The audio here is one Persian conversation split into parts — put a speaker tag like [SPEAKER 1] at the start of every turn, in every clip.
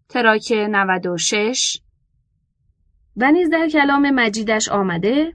[SPEAKER 1] تراک 96. و نیز در کلام مجیدش آمده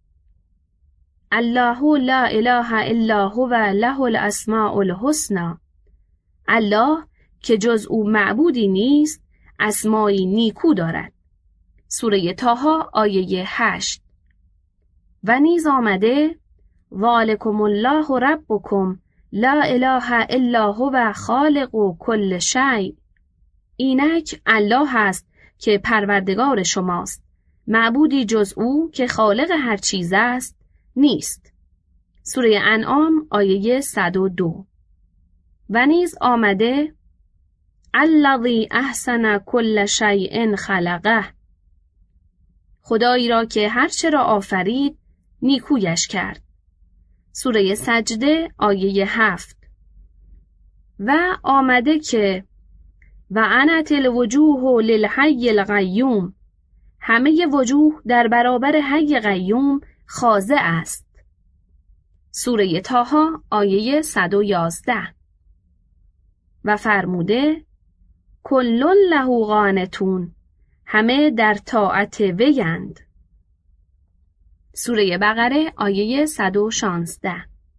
[SPEAKER 1] الله لا اله الا هو له الاسماء الحسنی. الله که جز او معبودی نیست اسمایی نیکو دارد. سوره طه آیه 8. و نیز آمده ذالکم الله ربکم لا اله الا هو خالق کل شیء. اینک الله هست که پروردگار شماست، معبودی جز او که خالق هر چیز است نیست. سوره انعام آیه 102. و نیز آمده الذی احسن کل شیء خلقه. خدایی را که هر چه را آفرید نیکویش کرد. سوره سجده آیه 7. و آمده که و عنت الوجوه للحی القیوم. همه وجوه در برابر حی قیوم خاضع است. سوره طه آیه 111. و فرموده کل له قانتون. همه در طاعت ویند. سوره بقره آیه 116.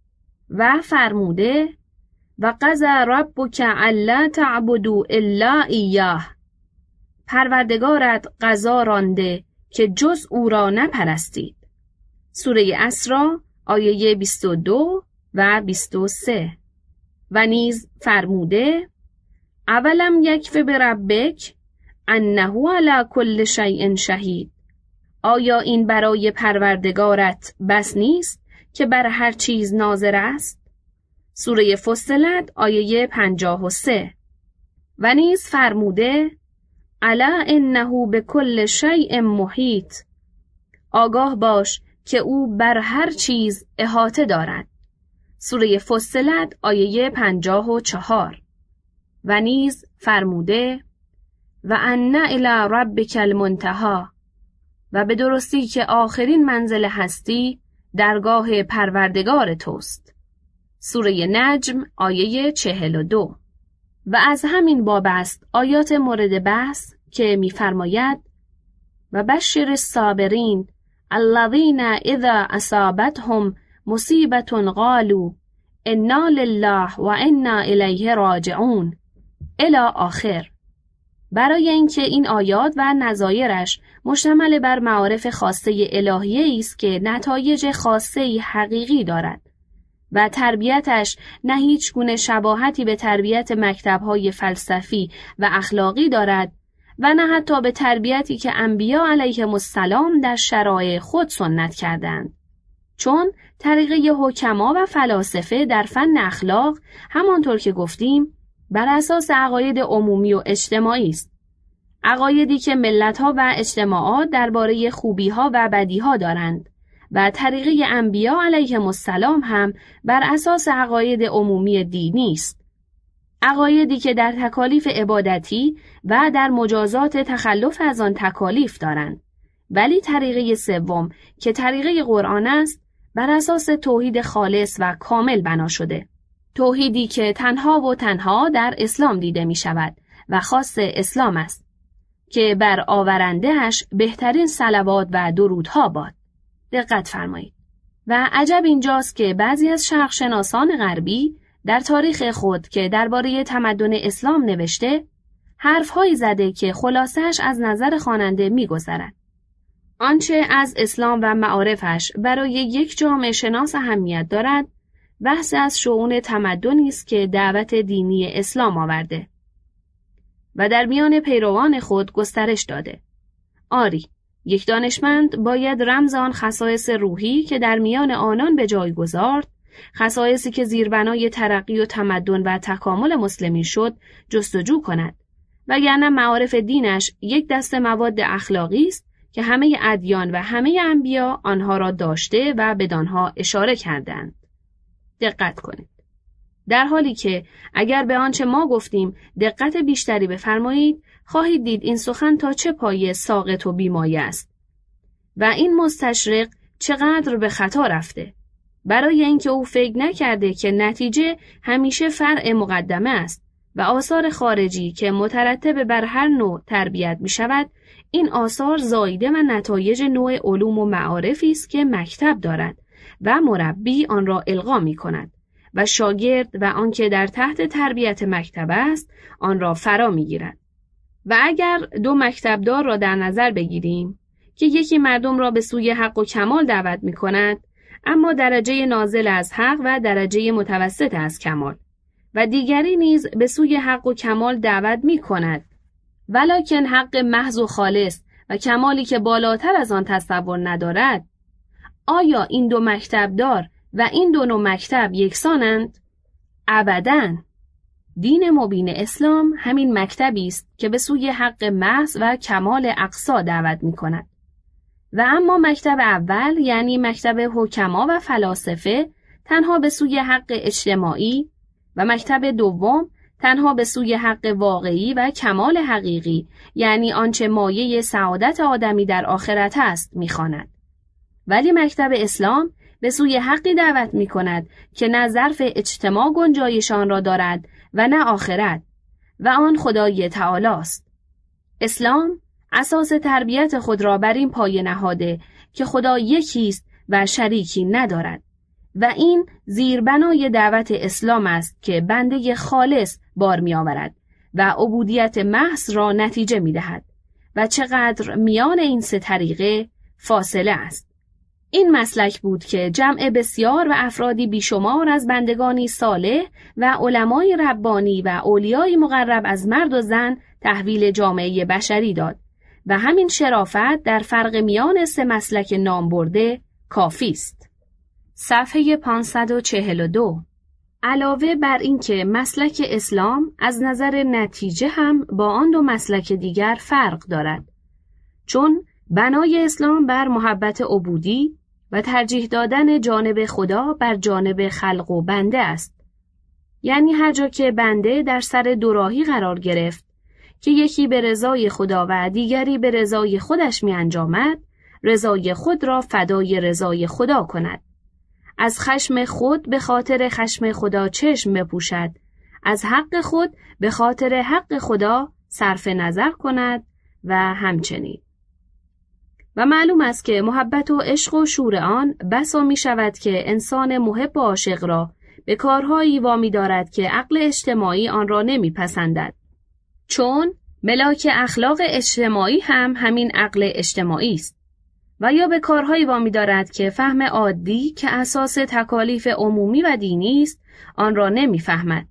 [SPEAKER 1] و فرموده و قضی ربک الا تعبدوا الا ایاه. پروردگارت قضا رانده که جز او را نپرستید. سوره اسراء آیه 22 و 23. و نیز فرموده اولم یکف بربک انه علی کل شیء شهید. آیا این برای پروردگارت بس نیست که بر هر چیز ناظر است؟ سوره فصلت آیه 53. و نیز فرموده الا انه بكل شیء محیط. آگاه باش که او بر هر چیز احاطه دارد. سوره فصلت آیه 54. و نیز فرموده و ان الی ربک المنتهی. و به درستی که آخرین منزل هستی درگاه پروردگار توست. سوره نجم آیه 42. و از همین باب است آیات مورد بحث که می‌فرماید و بشر الصابرین الذین اذا اصابتهم مصیبة قالوا انا لله و انا الیه راجعون الی آخر. برای اینکه این آیات و نظایرش مشتمل بر معارف خاصه الهیه است که نتایج خاصه حقیقی دارد و تربیتش نه هیچ گونه شباهتی به تربیت مکتب‌های فلسفی و اخلاقی دارد و نه حتی به تربیتی که انبیا علیهم السلام در شرایع خود سنت کردند. چون طریقه حکما و فلاسفه در فن اخلاق همانطور که گفتیم بر اساس عقاید عمومی و اجتماعی است. عقایدی که ملت‌ها و اجتماعات درباره خوبی‌ها و بدی‌ها دارند و طریقه انبیا علیهم السلام هم بر اساس عقاید عمومی دینی است. عقایدی که در تکالیف عبادتی و در مجازات تخلف از آن تکالیف دارند. ولی طریقه سوم که طریقه قرآن است بر اساس توحید خالص و کامل بنا شده. توحیدی که تنها و تنها در اسلام دیده می شود و خاص اسلام است که بر آورندهش بهترین صلوات و درودها باد. دقت فرمایید. و عجب اینجاست که بعضی از شرقشناسان غربی در تاریخ خود که درباره تمدن اسلام نوشته حرفهایی زده که خلاصش از نظر خواننده می‌گذرد. آنچه از اسلام و معارفش برای یک جامعه شناس اهمیت دارد بحث از شؤون تمدنی است که دعوت دینی اسلام آورده و در میان پیروان خود گسترش داده. آری، یک دانشمند باید رمز آن خصایص روحی که در میان آنان به جای گذارد، خصایصی که زیربنای ترقی و تمدن و تکامل مسلمین شد، جستجو کند. وگرنه معارف دینش یک دسته مواد اخلاقی است که همه ادیان و همه انبیا آنها را داشته و بدانها اشاره کردند. دقت کنید. در حالی که اگر به آنچه ما گفتیم دقت بیشتری بفرمایید، خواهید دید این سخن تا چه پایه ساقط و بیمایه است و این مستشرق چقدر به خطا رفته. برای اینکه او فکر نکرده که نتیجه همیشه فرع مقدمه است و آثار خارجی که مترتب بر هر نوع تربیت می شود، این آثار زایده و نتایج نوع علوم و معارفی است که مکتب دارد و مربی آن را القا می کند و شاگرد و آنکه در تحت تربیت مکتب است آن را فرا می گیرد. و اگر دو مکتبدار را در نظر بگیریم که یکی مردم را به سوی حق و کمال دعوت می کند، اما درجه نازل از حق و درجه متوسط از کمال، و دیگری نیز به سوی حق و کمال دعوت می کند، ولکن حق محض و خالص و کمالی که بالاتر از آن تصور ندارد، آیا این دو مکتبدار و این دو نوع مکتب یکسانند؟ ابداً. دین مبین اسلام همین مکتبی است که به سوی حق محض و کمال اقصا دعوت می کند. و اما مکتب اول، یعنی مکتب حکما و فلاسفه، تنها به سوی حق اجتماعی، و مکتب دوم تنها به سوی حق واقعی و کمال حقیقی، یعنی آنچه مایه سعادت آدمی در آخرت است، می‌خواند. ولی مکتب اسلام به سوی حقی دعوت می‌کند که نه ظرف اجتماع گنجایشان را دارد و نه آخرت، و آن خدای تعالی است. اسلام اساس تربیت خود را بر این پایه نهاده که خدا یکی است و شریکی ندارد، و این زیربنای دعوت اسلام است که بنده خالص بار می آورد و عبودیت محض را نتیجه می دهد و چقدر میان این سه طریقه فاصله است. این مسلک بود که جمع بسیار و افرادی بیشمار از بندگانی صالح و علمای ربانی و اولیای مقرب از مرد و زن تحویل جامعه بشری داد و همین شرافت در فرق میان سه مسلک نام برده کافی است. صفحه 542. علاوه بر این که مسلک اسلام از نظر نتیجه هم با آن دو مسلک دیگر فرق دارد، چون بنای اسلام بر محبت عبودی و ترجیح دادن جانب خدا بر جانب خلق و بنده است. یعنی هر جا که بنده در سر دوراهی قرار گرفت که یکی به رضای خدا و دیگری به رضای خودش می انجامد، رضای خود را فدای رضای خدا کند. از خشم خود به خاطر خشم خدا چشم بپوشد، از حق خود به خاطر حق خدا صرف نظر کند و همچنین. و معلوم است که محبت و عشق و شور آن بسا می شود که انسان محب و عاشق را به کارهایی وامی دارد که عقل اجتماعی آن را نمی پسندد، چون ملاک اخلاق اجتماعی هم همین عقل اجتماعی است، و یا به کارهایی وامی دارد که فهم عادی که اساس تکالیف عمومی و دینی است آن را نمی فهمد.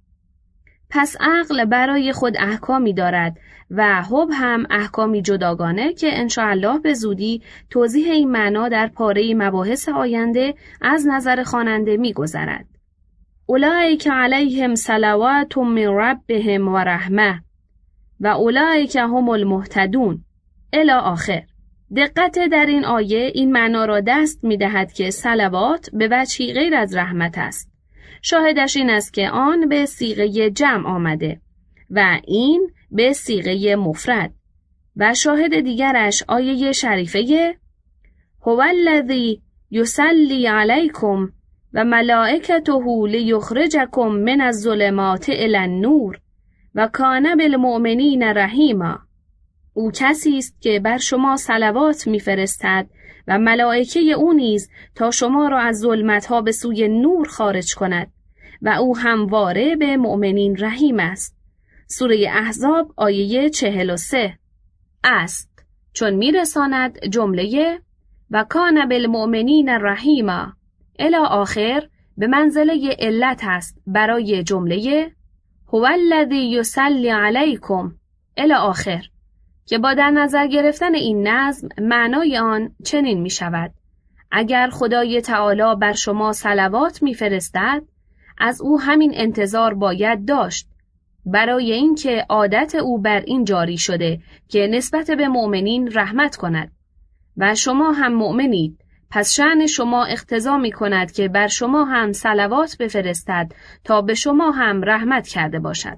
[SPEAKER 1] پس عقل برای خود احکامی دارد و حب هم احکامی جداگانه که انشاءالله به زودی توضیح این معنا در پاره مباحث آینده از نظر خواننده می گذرد. اولئک علیهم صلوات من ربهم و رحمه و اولئک هم المهتدون الی آخر. دقت در این آیه این معنا را دست می دهد که صلوات به وجهی غیر از رحمت است. شاهدش این است که آن به صیغه جمع آمده و این به صیغه مفرد، و شاهد دیگرش آیه شریفه هو الذی یصلی علیکم و ملائکته لیخرجکم من الظلمات الی النور و کان بالمؤمنین رحیما. او کسی است که بر شما صلوات می‌فرستد و ملائکه او نیز تا شما را از ظلمت‌ها به سوی نور خارج کند و او همواره به مؤمنین رحیم است. سوره احزاب آیه 43 است، چون میرساند جمله و کان بالمؤمنین رحیما الی آخر به منزله علت است برای جمله هو الذی یصلی علیکم الی آخر، که با در نظر گرفتن این نظم معنای آن چنین می شود: اگر خدای تعالی بر شما صلوات می فرستد، از او همین انتظار باید داشت، برای اینکه عادت او بر این جاری شده که نسبت به مؤمنین رحمت کند و شما هم مؤمنید، پس شأن شما اقتضا می کند که بر شما هم صلوات بفرستد تا به شما هم رحمت کرده باشد.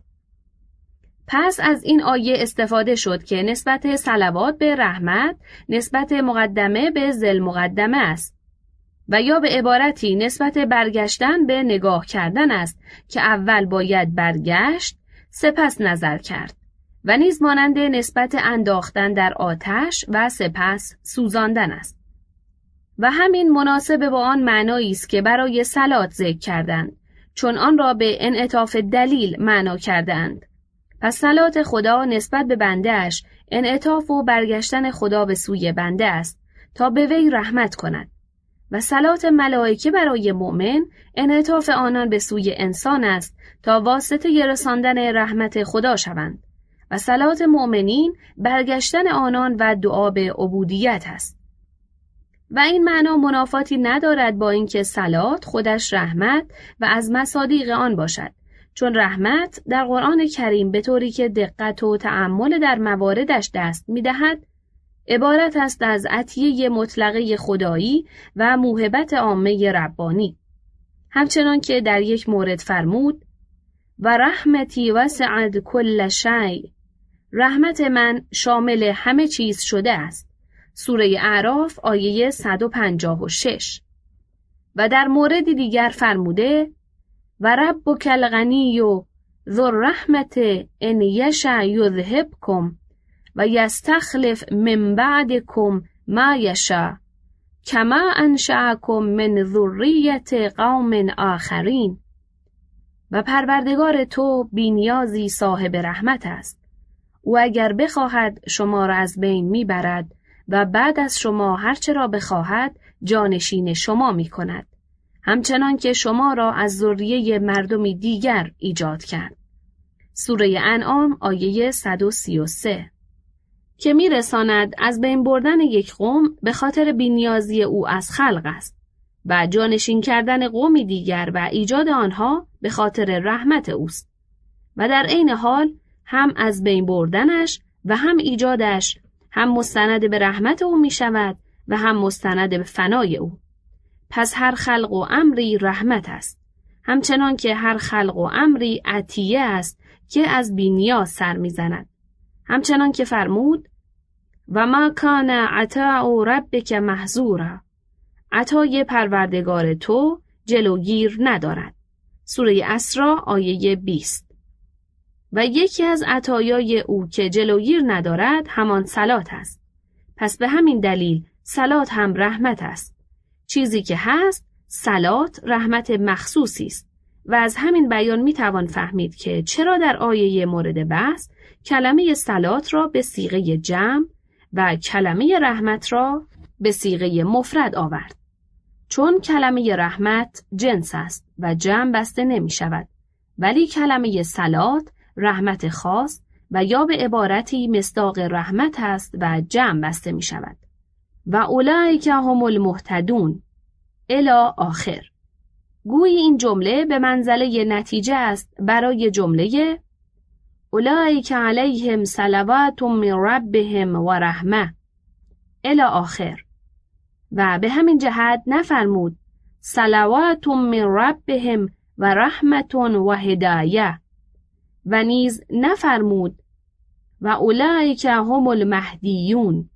[SPEAKER 1] پس از این آیه استفاده شد که نسبت صلوات به رحمت نسبت مقدمه به ذل مقدمه است، و یا به عبارتی نسبت برگشتن به نگاه کردن است که اول باید برگشت سپس نظر کرد و نیز مانند نسبت انداختن در آتش و سپس سوزاندن است. و همین مناسب با آن معنایی است که برای صلات ذکر کردند، چون آن را به انعطاف دلیل معنا کردند. پس صلات خدا نسبت به بنده اش انعطاف و برگشتن خدا به سوی بنده است تا به وی رحمت کند و صلات ملائکه برای مؤمن انعطاف آنان به سوی انسان است تا واسطه رساندن رحمت خدا شوند و صلات مؤمنین برگشتن آنان و دعا به عبودیت است. و این معنا منافاتی ندارد با اینکه صلات خودش رحمت و از مصادیق آن باشد، چون رحمت در قرآن کریم به طوری که دقت و تأمل در مواردش دست می‌دهد عبارت است از عطیه مطلقه خدایی و موهبت عامه ربانی. همچنان که در یک مورد فرمود و رحمتی وسعت کل شیء، رحمت من شامل همه چیز شده است. سوره اعراف آیه 156. و در مورد دیگر فرموده و ربک الغنی ذو الرحمت ان یشأ یذهبکم و یستخلف من بعدکم ما یشاء کما انشأکم من ذریة قوم آخرین. و پروردگار تو بی‌نیازی صاحب رحمت است. او اگر بخواهد شما را از بین میبرد و بعد از شما هرچه را بخواهد جانشین شما میکند، همچنان که شما را از ذریه مردمی دیگر ایجاد کرد. سوره انعام آیه 133. که میرساند از بین بردن یک قوم به خاطر بی‌نیازی او از خلق است و جانشین کردن قومی دیگر و ایجاد آنها به خاطر رحمت اوست و در عین حال هم از بین بردنش و هم ایجادش هم مستند به رحمت او می شود و هم مستند به فنای او. پس هر خلق و امری رحمت است، همچنان که هر خلق و امری عطیه است که از بی‌نیاز سر می زند. همچنان که فرمود و ما کان عطاء ربک محظورا، عطای پروردگار تو جلوگیر ندارد. سوره اسراء آیه 20. و یکی از عطایای او که جلوگیر ندارد همان صلات است. پس به همین دلیل صلات هم رحمت است. چیزی که هست صلات رحمت مخصوصی است و از همین بیان میتوان فهمید که چرا در آیه مورد بحث کلمه صلات را به صیغه جمع و کلمه رحمت را به صیغه مفرد آورد. چون کلمه رحمت جنس است و جمع بسته نمی شود، ولی کلمه صلات رحمت خاص و یا به عبارتی مصداق رحمت است و جمع بسته می شود. و اولئک هم المهتدون الی آخر. گویی این جمله به منزله نتیجه است برای جمله اولئک علیهم صلوات من ربهم و رحمه الی آخر. و به همین جهت نفرمود صلوات من ربهم و رحمت و هدایه و نیز نفرمود و اولئک هم المهدیون.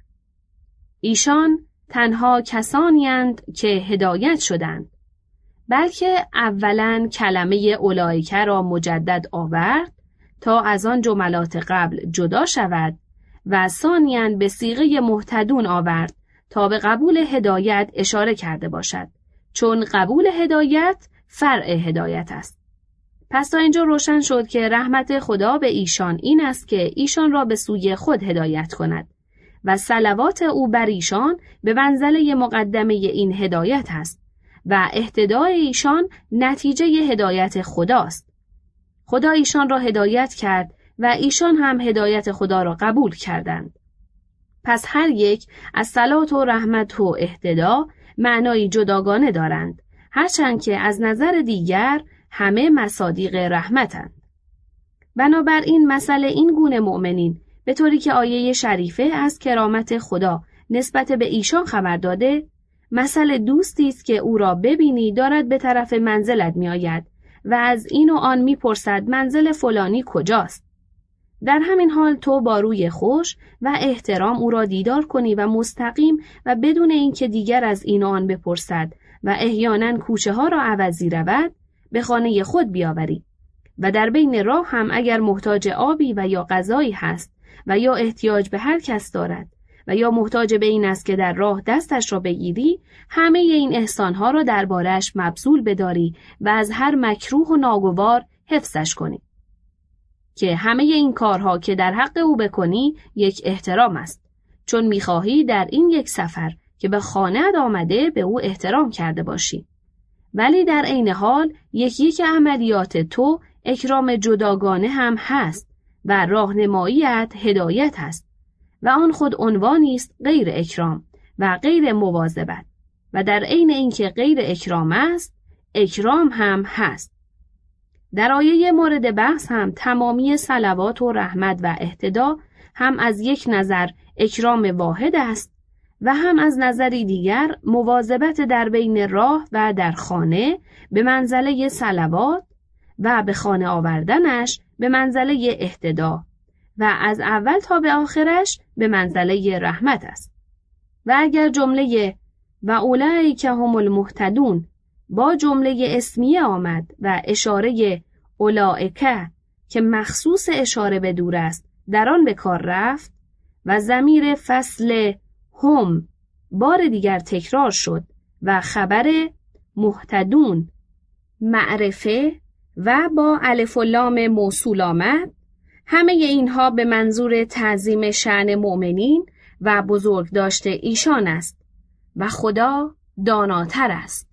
[SPEAKER 1] ایشان تنها کسانی اند که هدایت شدند، بلکه اولاً کلمه اولئک را مجدد آورد تا از آن جملات قبل جدا شود و ثانیاً به صیغه مهتدون آورد تا به قبول هدایت اشاره کرده باشد، چون قبول هدایت فرع هدایت است. پس تا اینجا روشن شد که رحمت خدا به ایشان این است که ایشان را به سوی خود هدایت کند و صلوات او بر ایشان به منزله مقدمه این هدایت است و اهتدای ایشان نتیجه هدایت خداست. خدا ایشان را هدایت کرد و ایشان هم هدایت خدا را قبول کردند. پس هر یک از صلات و رحمت و اهتدا معنایی جداگانه دارند، هرچند که از نظر دیگر همه مصادیق رحمتند. بنابراین مسئله این گونه مؤمنین به طوری که آیه شریفه از کرامت خدا نسبت به ایشان خبر داده، مسئله دوستی است که او را ببینی دارد به طرف منزلت می آید و از این و آن می پرسد منزل فلانی کجاست. در همین حال تو با روی خوش و احترام او را دیدار کنی و مستقیم و بدون اینکه دیگر از این و آن بپرسد و احیانا کوچه ها را عوضی رود به خانه خود بیاوری و در بین راه هم اگر محتاج آبی و یا غذایی هست و یا احتیاج به هر کس دارد و یا محتاج به این است که در راه دستش را بگیری، همه این احسانها را دربارش مبذول بداری و از هر مکروه و ناگوار حفظش کنی. که همه این کارها که در حق او بکنی یک احترام است، چون می‌خواهی در این یک سفر که به خانه‌ات آمده به او احترام کرده باشی. ولی در عین حال یک عملیات تو اکرام جداگانه هم هست و راهنماییت هدایت است و آن خود عنوانی است غیر اکرام و غیر مواظبت و در عین اینکه غیر اکرام است اکرام هم هست. در آیه مورد بحث هم تمامی صلوات و رحمت و اهتدا هم از یک نظر اکرام واحد است و هم از نظری دیگر مواظبت در بین راه و در خانه به منزله صلوات و به خانه آوردنش به منزله اهتدا و از اول تا به آخرش به منزله رحمت است. و اگر جمله و اولئک هم المهتدون با جمله اسمیه آمد و اشاره اولئک که مخصوص اشاره به دور است در آن به کار رفت و ضمیر فصل هم بار دیگر تکرار شد و خبر مهتدون معرفه و با الف و لام موصول آمد، همه اینها به منظور تعظیم شأن مؤمنین و بزرگ داشته ایشان است و خدا داناتر است.